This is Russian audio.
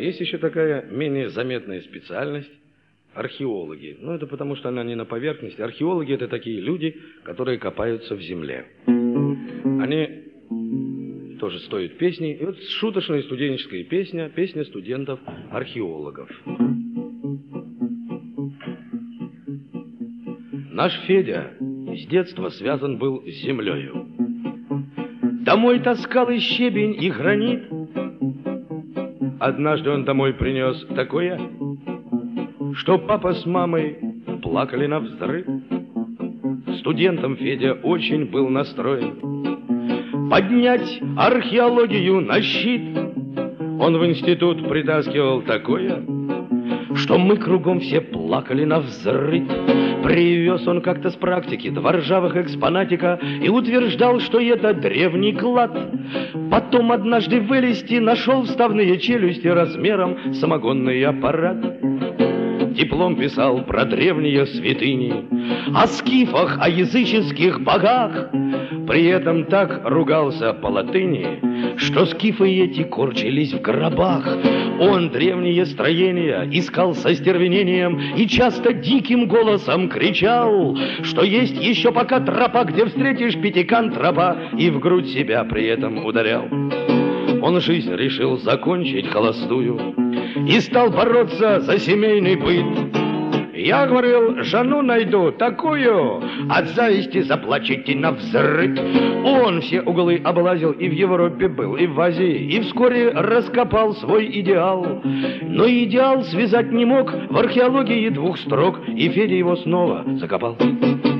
Есть еще такая менее заметная специальность – археологи. Ну, это потому, что она не на поверхности. Археологи – это такие люди, которые копаются в земле. Они тоже стоят песни. И вот шуточная студенческая песня, песня студентов-археологов. Наш Федя с детства связан был с землею. Домой таскал и щебень, и гранит. Однажды он домой принес такое, что папа с мамой плакали навзрыд. Студентом Федя очень был настроен поднять археологию на щит. Он в институт притаскивал такое, что мы кругом все плакали навзрыд. Привез он как-то с практики два ржавых экспонатика и утверждал, что это древний клад. Потом однажды вылезти нашел вставные челюсти размером самогонный аппарат. Диплом писал про древние святыни, о скифах, о языческих богах. При этом так ругался по латыни, что скифы эти корчились в гробах. Он древние строения искал со стервенением и часто диким голосом кричал, что есть еще пока тропа, где встретишь пятикантропа, и в грудь себя при этом ударял. Он жизнь решил закончить холостую и стал бороться за семейный быт. Я говорил, жену найду такую, от зависти заплачете навзрыд. Он все углы облазил, и в Европе был, и в Азии, и вскоре раскопал свой идеал. Но идеал связать не мог в археологии двух строк, и Федя его снова закопал.